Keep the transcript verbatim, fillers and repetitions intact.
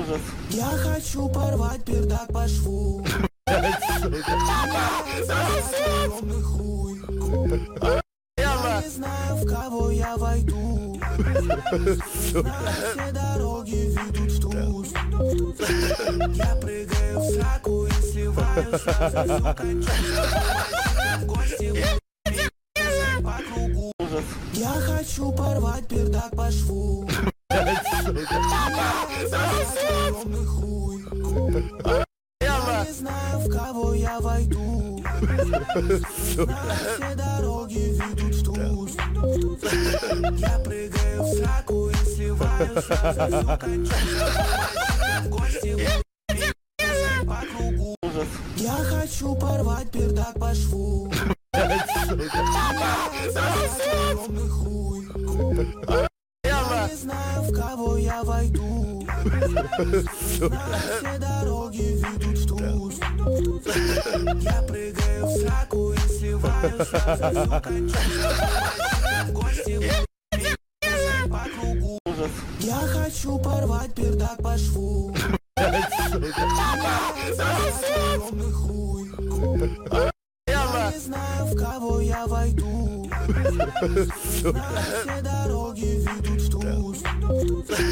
Я хочу порвать пердак по шву. Огромный хуй. Я не знаю, в кого я войду. Все дороги ведут в туз. Я прыгаю в сраку и сливаю сразу всю кончу. Гости по кругу. Я хочу порвать пердак по шву. Огромный хуй. Я не знаю, в кого я войду. Все дороги ведут в туз. Я прыгаю в сраку и сливаю сразу всю кончу. Гости по кругу. Я хочу порвать пердак по шву. Огромный хуй. Я не знаю, в кого я войду. Все дороги ведут в туз. Я прыгаю в сраку и сливаю сразу всю кончу. Гости по кругу. Я хочу порвать пердак по шву. Огромный хуй. Я не знаю, в кого я войду. Все дороги ведут в туз.